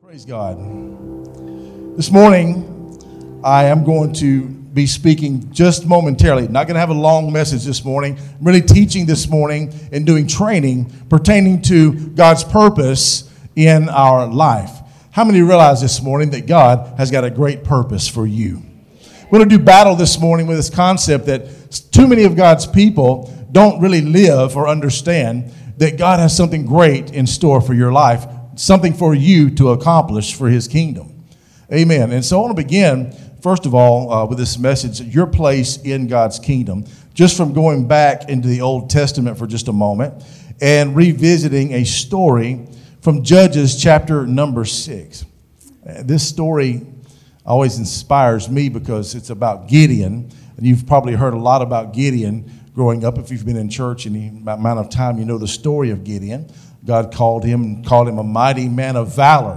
Praise God. This morning, I am going to be speaking just momentarily. Not going to have a long message this morning. I'm really teaching this morning and doing training pertaining to God's purpose in our life. How many realize this morning that God has got a great purpose for you? We're going to do battle this morning with this concept that too many of God's people don't really live or understand that God has something great in store for your life, something for you to accomplish for His kingdom. Amen. And so I want to begin, first of all, with this message, your place in God's kingdom, just from going back into the Old Testament for just a moment and revisiting a story from Judges chapter number 6. This story always inspires me because it's about Gideon, and you've probably heard a lot about Gideon growing up. If you've been in church any amount of time, you know the story of Gideon. God called him a mighty man of valor.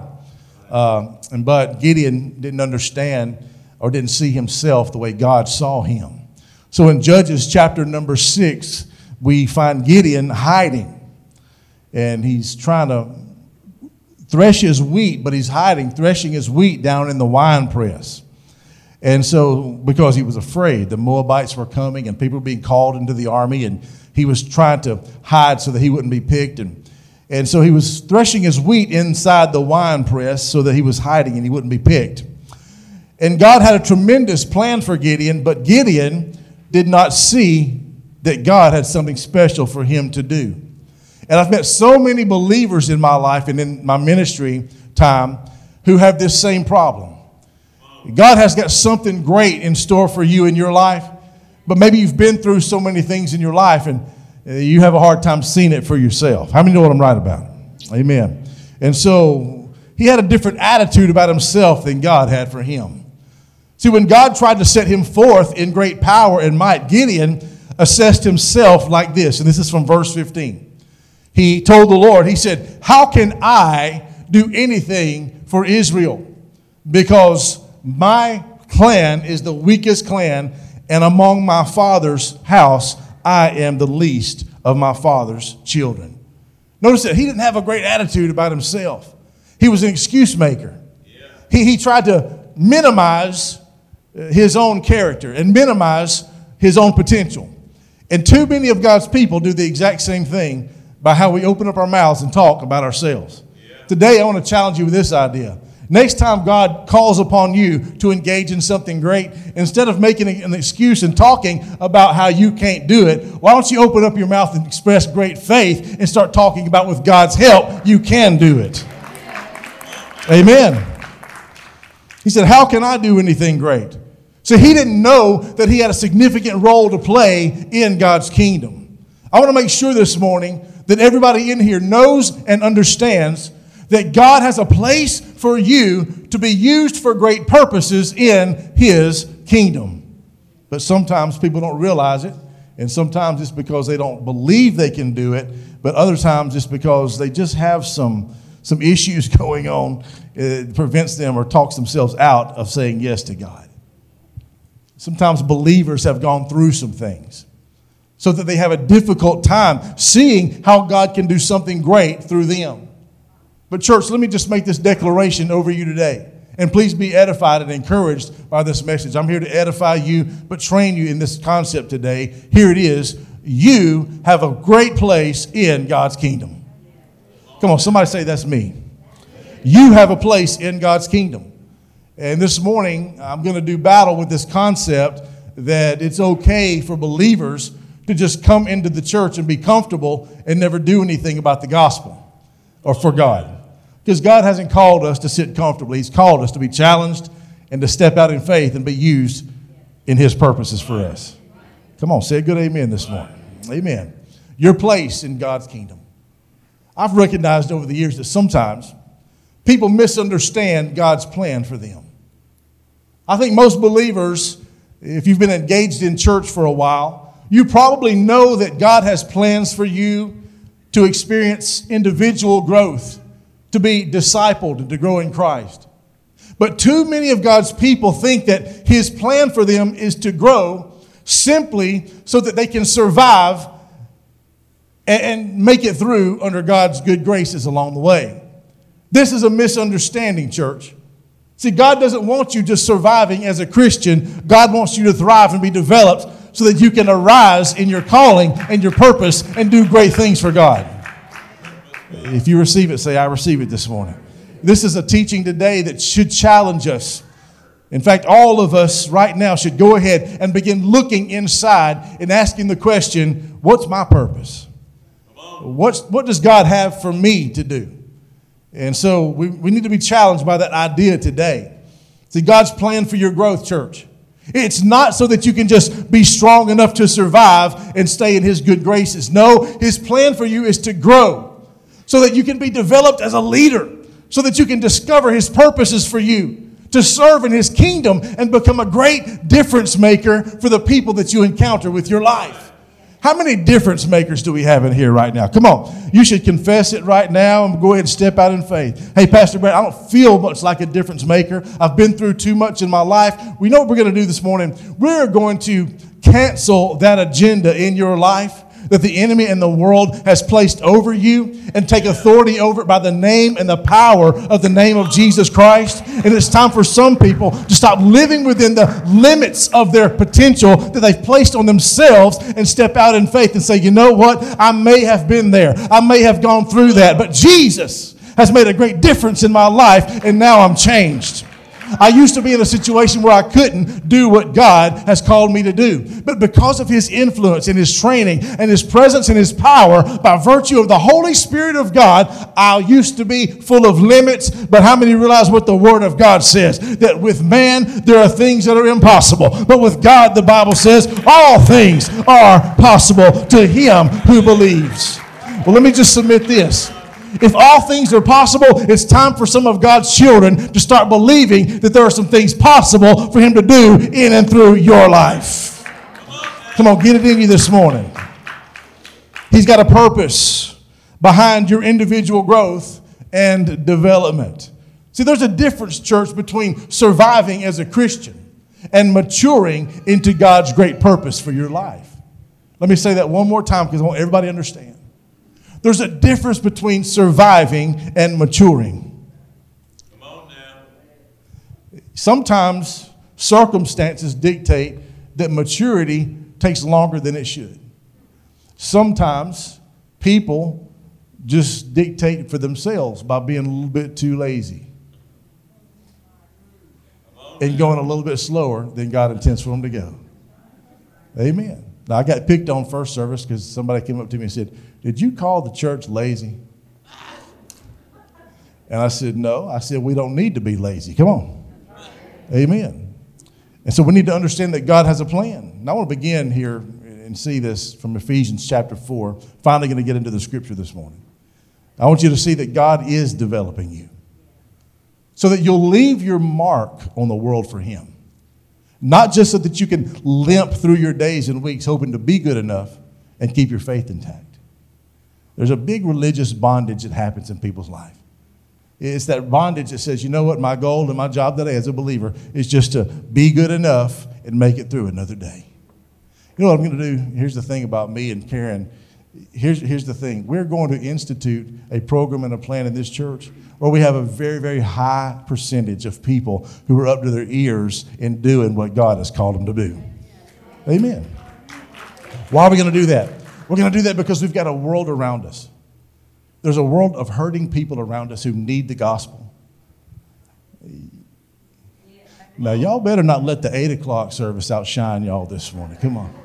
But Gideon didn't understand or didn't see himself the way God saw him. So in Judges chapter number 6, we find Gideon hiding. And he's trying to thresh his wheat, but he's hiding, threshing his wheat down in the wine press. And so, because he was afraid, the Moabites were coming and people were being called into the army, and he was trying to hide so that he wouldn't be picked. And so he was threshing his wheat inside the wine press so that he was hiding and he wouldn't be picked. And God had a tremendous plan for Gideon, but Gideon did not see that God had something special for him to do. And I've met so many believers in my life and in my ministry time who have this same problem. God has got something great in store for you in your life, but maybe you've been through so many things in your life and you have a hard time seeing it for yourself. How many know what I'm right about? Amen. And so he had a different attitude about himself than God had for him. See, when God tried to set him forth in great power and might, Gideon assessed himself like this. And this is from verse 15. He told the Lord, he said, "How can I do anything for Israel? Because my clan is the weakest clan, and among my father's house I am the least of my father's children." Notice that he didn't have a great attitude about himself. He was an excuse maker. Yeah. He tried to minimize his own character and minimize his own potential. And too many of God's people do the exact same thing by how we open up our mouths and talk about ourselves. Yeah. Today I want to challenge you with this idea. Next time God calls upon you to engage in something great, instead of making an excuse and talking about how you can't do it, why don't you open up your mouth and express great faith and start talking about with God's help, you can do it. Amen. He said, "How can I do anything great?" So he didn't know that he had a significant role to play in God's kingdom. I want to make sure this morning that everybody in here knows and understands that God has a place for you to be used for great purposes in His kingdom. But sometimes people don't realize it, and sometimes it's because they don't believe they can do it, but other times it's because they just have some issues going on. It prevents them or talks themselves out of saying yes to God. Sometimes believers have gone through some things so that they have a difficult time seeing how God can do something great through them. But church, let me just make this declaration over you today. And please be edified and encouraged by this message. I'm here to edify you, but train you in this concept today. Here it is. You have a great place in God's kingdom. Come on, somebody say that's me. You have a place in God's kingdom. And this morning, I'm going to do battle with this concept that it's okay for believers to just come into the church and be comfortable and never do anything about the gospel or for God. Because God hasn't called us to sit comfortably. He's called us to be challenged and to step out in faith and be used in His purposes for us. Come on, say a good amen this morning. Amen. Your place in God's kingdom. I've recognized over the years that sometimes people misunderstand God's plan for them. I think most believers, if you've been engaged in church for a while, you probably know that God has plans for you to experience individual growth, to be discipled and to grow in Christ. But too many of God's people think that His plan for them is to grow simply so that they can survive and make it through under God's good graces along the way. This is a misunderstanding, church. See, God doesn't want you just surviving as a Christian. God wants you to thrive and be developed so that you can arise in your calling and your purpose and do great things for God. If you receive it, say, I receive it this morning. This is a teaching today that should challenge us. In fact, all of us right now should go ahead and begin looking inside and asking the question, what's my purpose? What does God have for me to do? And so we need to be challenged by that idea today. See, God's plan for your growth, church. It's not so that you can just be strong enough to survive and stay in His good graces. No, His plan for you is to grow so that you can be developed as a leader, so that you can discover His purposes for you, to serve in His kingdom and become a great difference maker for the people that you encounter with your life. How many difference makers do we have in here right now? Come on. You should confess it right now and go ahead and step out in faith. Hey, Pastor Brad, I don't feel much like a difference maker. I've been through too much in my life. We know what we're going to do this morning. We're going to cancel that agenda in your life that the enemy and the world has placed over you and take authority over it by the name and the power of the name of Jesus Christ. And it's time for some people to stop living within the limits of their potential that they've placed on themselves and step out in faith and say, you know what? I may have been there. I may have gone through that, but Jesus has made a great difference in my life, and now I'm changed. I used to be in a situation where I couldn't do what God has called me to do. But because of His influence and His training and His presence and His power, by virtue of the Holy Spirit of God, I used to be full of limits. But how many realize what the Word of God says? That with man, there are things that are impossible. But with God, the Bible says, all things are possible to him who believes. Well, let me just submit this. If all things are possible, it's time for some of God's children to start believing that there are some things possible for Him to do in and through your life. Come on, get it in you this morning. He's got a purpose behind your individual growth and development. See, there's a difference, church, between surviving as a Christian and maturing into God's great purpose for your life. Let me say that one more time because I want everybody to understand. There's a difference between surviving and maturing. Come on now. Sometimes circumstances dictate that maturity takes longer than it should. Sometimes people just dictate for themselves by being a little bit too lazy and going a little bit slower than God intends for them to go. Amen. Now, I got picked on first service because somebody came up to me and said, did you call the church lazy? And I said, no. I said, we don't need to be lazy. Come on. Amen. And so we need to understand that God has a plan. And I want to begin here and see this from Ephesians chapter 4. Finally going to get into the scripture this morning. I want you to see that God is developing you so that you'll leave your mark on the world for Him. Not just so that you can limp through your days and weeks hoping to be good enough and keep your faith intact. There's a big religious bondage that happens in people's life. It's that bondage that says, you know what, my goal and my job today as a believer is just to be good enough and make it through another day. You know what I'm going to do? Here's the thing about me and Karen. Here's the thing. We're going to institute a program and a plan in this church where we have a very, very high percentage of people who are up to their ears in doing what God has called them to do. Amen. Why are we going to do that? We're going to do that because we've got a world around us. There's a world of hurting people around us who need the gospel. Now, y'all better not let the 8 o'clock service outshine y'all this morning. Come on.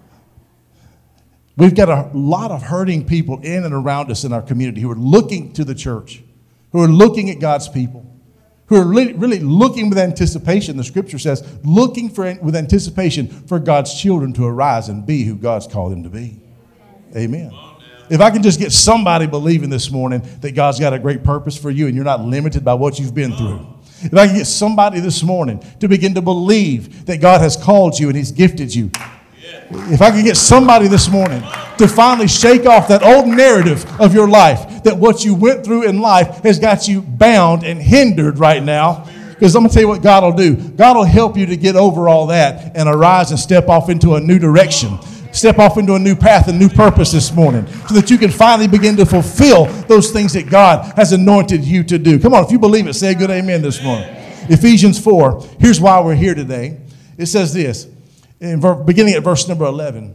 We've got a lot of hurting people in and around us in our community who are looking to the church, who are looking at God's people, who are really looking with anticipation. The scripture says, looking with anticipation for God's children to arise and be who God's called them to be. Amen. If I can just get somebody believing this morning that God's got a great purpose for you and you're not limited by what you've been through. If I can get somebody this morning to begin to believe that God has called you and He's gifted you. If I can get somebody this morning to finally shake off that old narrative of your life, that what you went through in life has got you bound and hindered right now. Because I'm going to tell you what God will do. God will help you to get over all that and arise and step off into a new direction. step off into a new path and new purpose this morning so that you can finally begin to fulfill those things that God has anointed you to do. Come on, if you believe it, say a good amen this morning. Ephesians 4, here's why we're here today. It says this, beginning at verse number 11.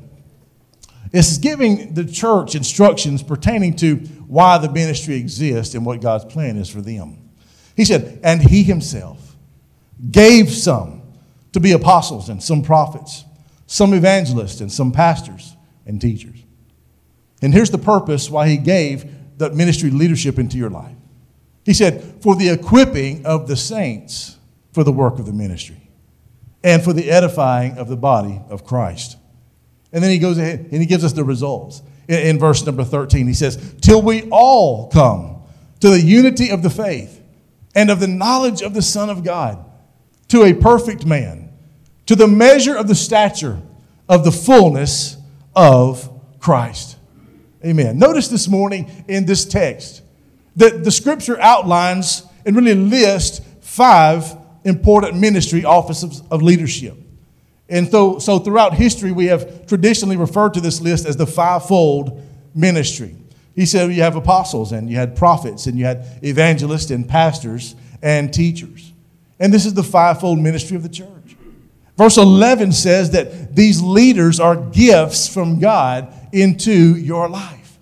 It's giving the church instructions pertaining to why the ministry exists and what God's plan is for them. He said, and he himself gave some to be apostles and some prophets, some evangelists and some pastors and teachers. And here's the purpose why he gave that ministry leadership into your life. He said, for the equipping of the saints for the work of the ministry and for the edifying of the body of Christ. And then he goes ahead and he gives us the results. In verse number 13, he says, till we all come to the unity of the faith and of the knowledge of the Son of God, to a perfect man, to the measure of the stature of the fullness of Christ. Amen. Notice this morning in this text that the scripture outlines and really lists 5 important ministry offices of leadership. And so throughout history, we have traditionally referred to this list as the fivefold ministry. He said you have apostles and you had prophets and you had evangelists and pastors and teachers. And this is the fivefold ministry of the church. Verse 11 says that these leaders are gifts from God into your life.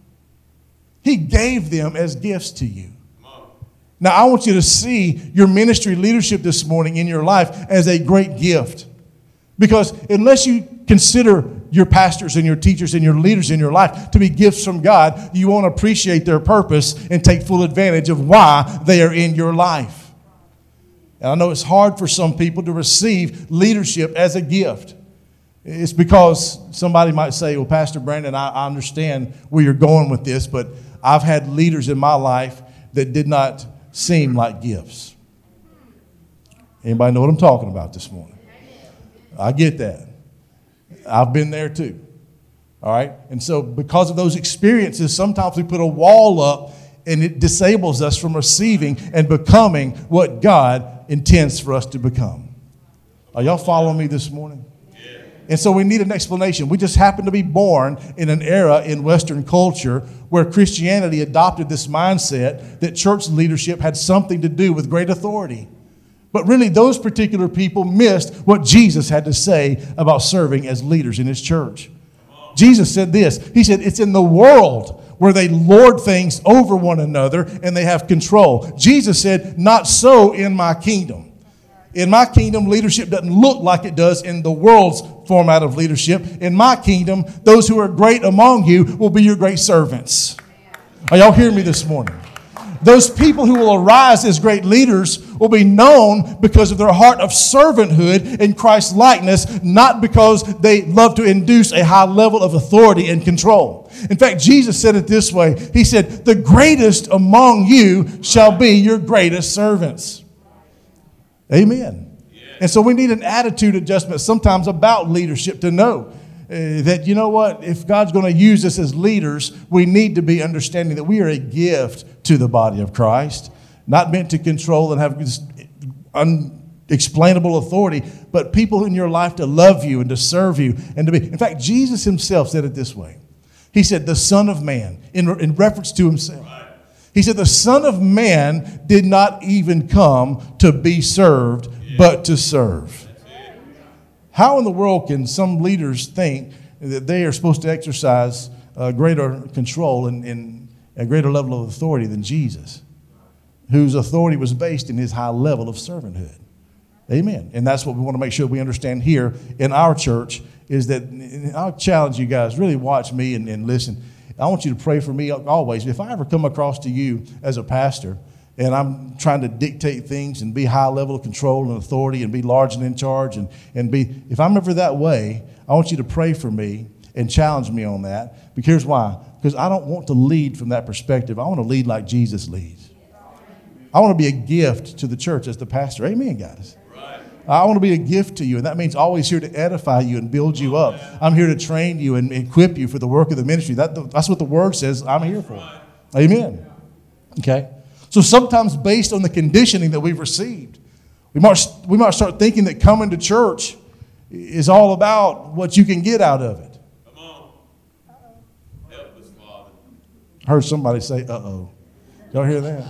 He gave them as gifts to you. Now, I want you to see your ministry leadership this morning in your life as a great gift. Because unless you consider your pastors and your teachers and your leaders in your life to be gifts from God, you won't appreciate their purpose and take full advantage of why they are in your life. And I know it's hard for some people to receive leadership as a gift. It's because somebody might say, well, Pastor Brandon, I understand where you're going with this, but I've had leaders in my life that did not seem like gifts. Anybody know what I'm talking about this morning? I get that. I've been there too. All right? And so because of those experiences, sometimes we put a wall up and it disables us from receiving and becoming what God intends for us to become. Are y'all following me this morning? Yeah. And so we need an explanation. We just happen to be born in an era in Western culture where Christianity adopted this mindset that church leadership had something to do with great authority. But really, those particular people missed what Jesus had to say about serving as leaders in his church. Jesus said this. He said, it's in the world where they lord things over one another and they have control. Jesus said, not so in my kingdom. In my kingdom, leadership doesn't look like it does in the world's format of leadership. In my kingdom, those who are great among you will be your great servants. Are y'all hearing me this morning? Those people who will arise as great leaders will be known because of their heart of servanthood in Christ's likeness, not because they love to induce a high level of authority and control. In fact, Jesus said it this way. He said, the greatest among you shall be your greatest servants. Amen. And so we need an attitude adjustment sometimes about leadership to know that, you know what, if God's going to use us as leaders, we need to be understanding that we are a gift to the body of Christ, not meant to control and have this unexplainable authority, but people in your life to love you and to serve you and to be. In fact, Jesus himself said it this way. He said, the Son of Man, in reference to himself. He said, the Son of Man did not even come to be served, but to serve. How in the world can some leaders think that they are supposed to exercise greater control and a greater level of authority than Jesus, whose authority was based in his high level of servanthood? Amen. And that's what we want to make sure we understand here in our church is that I'll challenge you guys, really watch me and listen. I want you to pray for me always. If I ever come across to you as a pastor and I'm trying to dictate things and be high level of control and authority and be large and in charge and be, if I'm ever that way, I want you to pray for me and challenge me on that. Because here's why. Because I don't want to lead from that perspective. I want to lead like Jesus leads. I want to be a gift to the church as the pastor. Amen, guys. I want to be a gift to you, and that means always here to edify you and build you up. I'm here to train you and equip you for the work of the ministry. That's what the word says I'm here for. Amen. Okay? So sometimes based on the conditioning that we've received, we might start thinking that coming to church is all about what you can get out of it. I heard somebody say, uh-oh. Y'all hear that?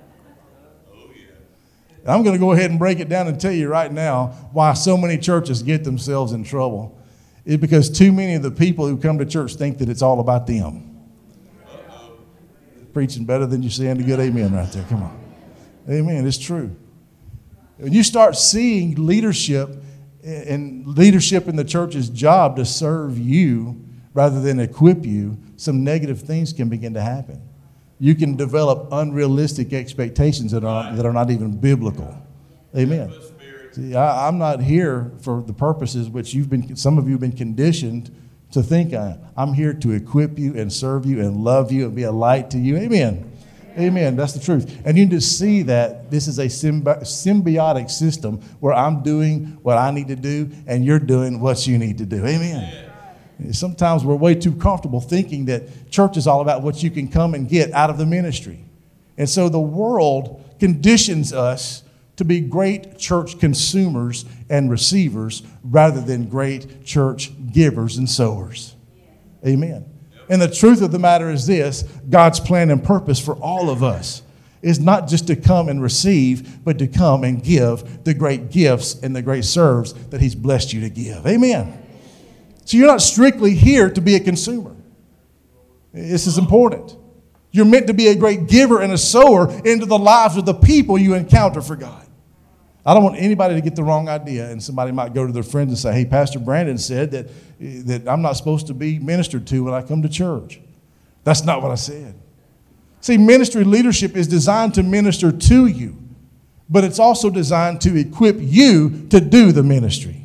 I'm going to go ahead and break it down and tell you right now why so many churches get themselves in trouble. It's because too many of the people who come to church think that it's all about them. Preaching better than you're saying a good amen right there. Come on. Amen. It's true. When you start seeing leadership in the church's job to serve you rather than equip you, some negative things can begin to happen. You can develop unrealistic expectations that are not even biblical. Amen. See, I'm not here for the purposes which some of you have been conditioned to think I'm here to equip you and serve you and love you and be a light to you. Amen. Amen. That's the truth. And you need to see that this is a symbiotic system where I'm doing what I need to do and you're doing what you need to do. Amen. Sometimes we're way too comfortable thinking that church is all about what you can come and get out of the ministry. And so the world conditions us to be great church consumers and receivers rather than great church givers and sowers. Amen. And the truth of the matter is this: God's plan and purpose for all of us is not just to come and receive, but to come and give the great gifts and the great serves that He's blessed you to give. Amen. So you're not strictly here to be a consumer. This is important. You're meant to be a great giver and a sower into the lives of the people you encounter for God. I don't want anybody to get the wrong idea, and somebody might go to their friends and say, hey, Pastor Brandon said that I'm not supposed to be ministered to when I come to church. That's not what I said. See, ministry leadership is designed to minister to you, but it's also designed to equip you to do the ministry.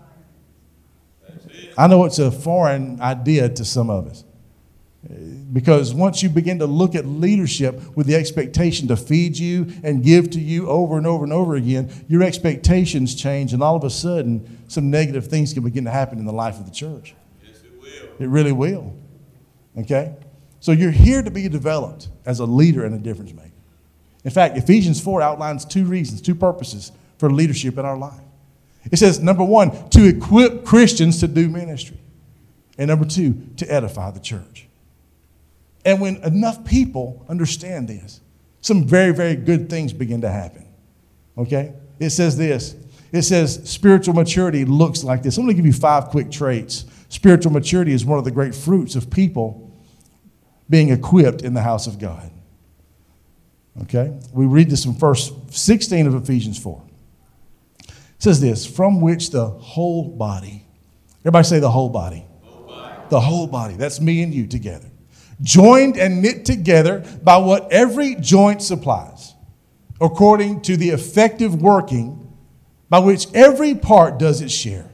I know it's a foreign idea to some of us, because once you begin to look at leadership with the expectation to feed you and give to you over and over and over again, your expectations change, and all of a sudden some negative things can begin to happen in the life of the church. Yes, it will. It really will. Okay? So you're here to be developed as a leader and a difference maker. In fact, Ephesians 4 outlines two reasons, two purposes for leadership in our life. It says, number one, to equip Christians to do ministry. And number two, to edify the church. And when enough people understand this, some very, very good things begin to happen. Okay? It says this. It says spiritual maturity looks like this. I'm going to give you 5 quick traits. Spiritual maturity is one of the great fruits of people being equipped in the house of God. Okay? We read this in verse 16 of Ephesians 4. It says this, from which the whole body, everybody say the whole body. The whole body, that's me and you together. Joined and knit together by what every joint supplies, according to the effective working by which every part does its share,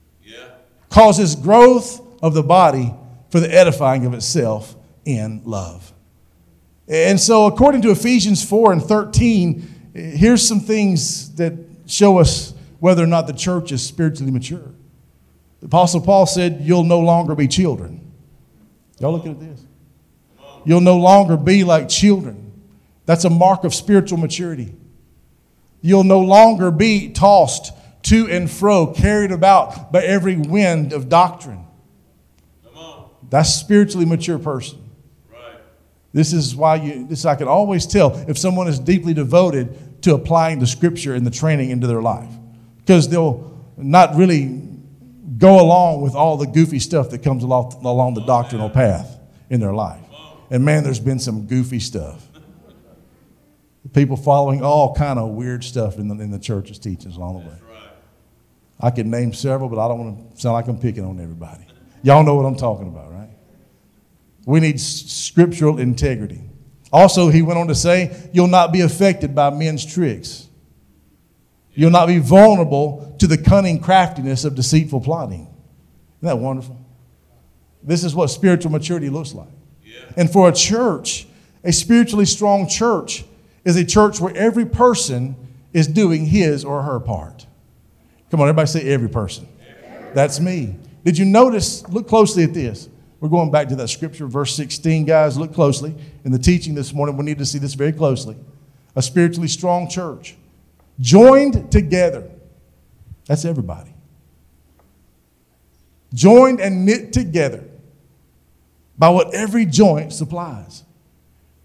causes growth of the body for the edifying of itself in love. And so according to Ephesians 4 and 13, here's some things that show us whether or not the church is spiritually mature. The Apostle Paul said, you'll no longer be children. Y'all looking at this? You'll no longer be like children. That's a mark of spiritual maturity. You'll no longer be tossed to and fro, carried about by every wind of doctrine. That's a spiritually mature person. Right. This is why I can always tell if someone is deeply devoted to applying the scripture and the training into their life. Because they'll not really go along with all the goofy stuff that comes along the doctrinal path in their life. And man, there's been some goofy stuff. People following all kind of weird stuff in the church's teachings along the way. Right. I could name several, but I don't want to sound like I'm picking on everybody. Y'all know what I'm talking about, right? We need scriptural integrity. Also, he went on to say, you'll not be affected by men's tricks. You'll not be vulnerable to the cunning craftiness of deceitful plotting. Isn't that wonderful? This is what spiritual maturity looks like. Yeah. And for a church, a spiritually strong church is a church where every person is doing his or her part. Come on, everybody say every person. That's me. Did you notice? Look closely at this. We're going back to that scripture, verse 16, guys. Look closely. In the teaching this morning, we need to see this very closely. A spiritually strong church. Joined together. That's everybody. Joined and knit together by what every joint supplies.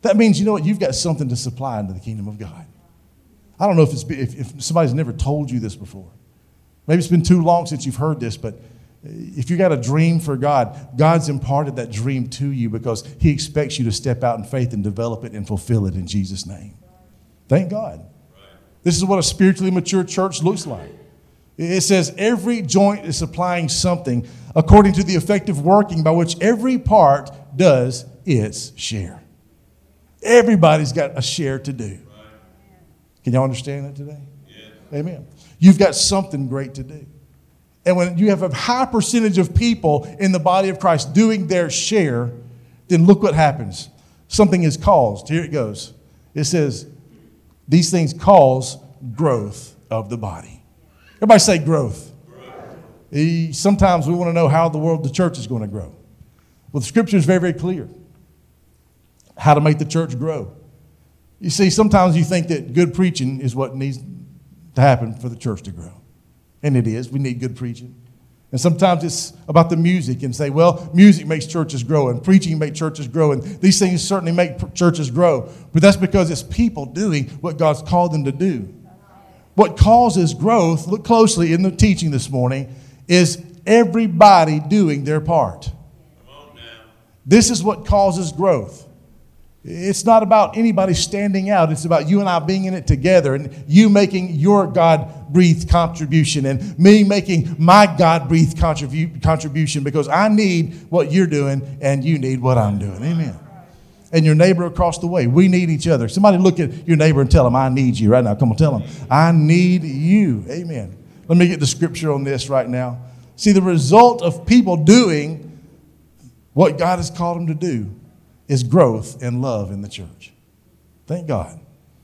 That means, you know what, you've got something to supply into the kingdom of God. I don't know if somebody's never told you this before. Maybe it's been too long since you've heard this, but if you got a dream for God, God's imparted that dream to you because he expects you to step out in faith and develop it and fulfill it in Jesus' name. Thank God. This is what a spiritually mature church looks like. It says every joint is supplying something according to the effective working by which every part does its share. Everybody's got a share to do. Can y'all understand that today? Yes. Amen. You've got something great to do. And when you have a high percentage of people in the body of Christ doing their share, then look what happens. Something is caused. Here it goes. It says, these things cause growth of the body. Everybody say growth. Sometimes we want to know how the church is going to grow. Well, the scripture is very, very clear. How to make the church grow. You see, sometimes you think that good preaching is what needs to happen for the church to grow. And it is. We need good preaching. And sometimes it's about the music and say, well, music makes churches grow and preaching makes churches grow. And these things certainly make churches grow. But that's because it's people doing what God's called them to do. What causes growth, look closely in the teaching this morning, is everybody doing their part. This is what causes growth. It's not about anybody standing out. It's about you and I being in it together and you making your God-breathed contribution and me making my God-breathed contribution because I need what you're doing and you need what I'm doing. Amen. And your neighbor across the way. We need each other. Somebody look at your neighbor and tell them, I need you right now. Come on, tell them, I need you. Amen. Let me get the scripture on this right now. See, the result of people doing what God has called them to do is growth and love in the church. Thank God.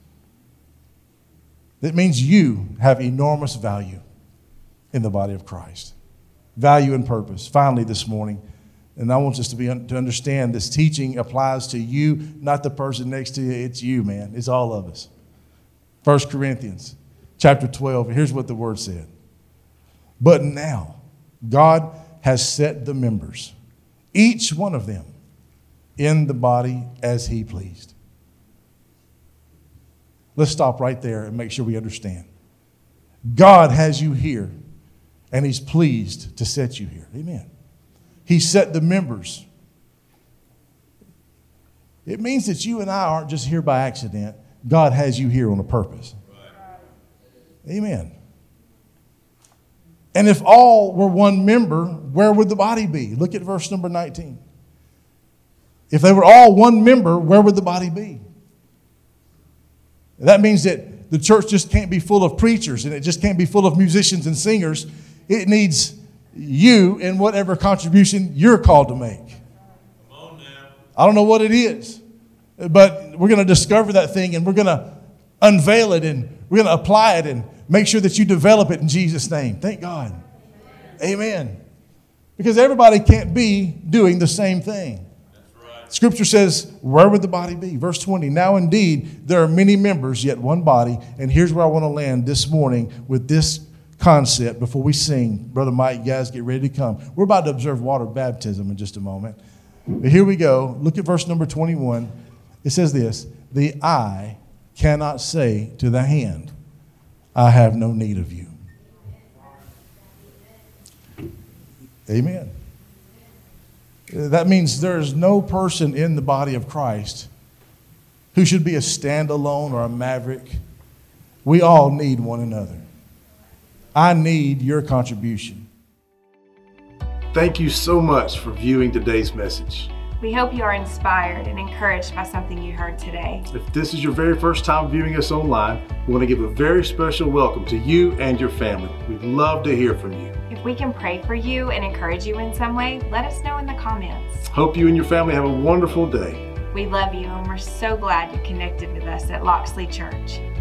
That means you have enormous value in the body of Christ. Value and purpose. Finally this morning, and I want us to understand this teaching applies to you, not the person next to you. It's you, man. It's all of us. 1 Corinthians chapter 12. And here's what the word said. But now God has set the members, each one of them, in the body as he pleased. Let's stop right there and make sure we understand. God has you here, and he's pleased to set you here. Amen. He set the members. It means that you and I aren't just here by accident. God has you here on a purpose. Amen. And if all were one member, where would the body be? Look at verse number 19. If they were all one member, where would the body be? That means that the church just can't be full of preachers and it just can't be full of musicians and singers. It needs you and whatever contribution you're called to make. Come on now. I don't know what it is, but we're going to discover that thing and we're going to unveil it and we're going to apply it and make sure that you develop it in Jesus' name. Thank God. Amen. Because everybody can't be doing the same thing. Scripture says, where would the body be? Verse 20, now indeed, there are many members, yet one body. And here's where I want to land this morning with this concept before we sing. Brother Mike, guys, get ready to come. We're about to observe water baptism in just a moment. But here we go. Look at verse number 21. It says this, the eye cannot say to the hand, I have no need of you. Amen. That means there is no person in the body of Christ who should be a standalone or a maverick. We all need one another. I need your contribution. Thank you so much for viewing today's message. We hope you are inspired and encouraged by something you heard today. If this is your very first time viewing us online, we want to give a very special welcome to you and your family. We'd love to hear from you. If we can pray for you and encourage you in some way, let us know in the comments. Hope you and your family have a wonderful day. We love you and we're so glad you connected with us at Loxley Church.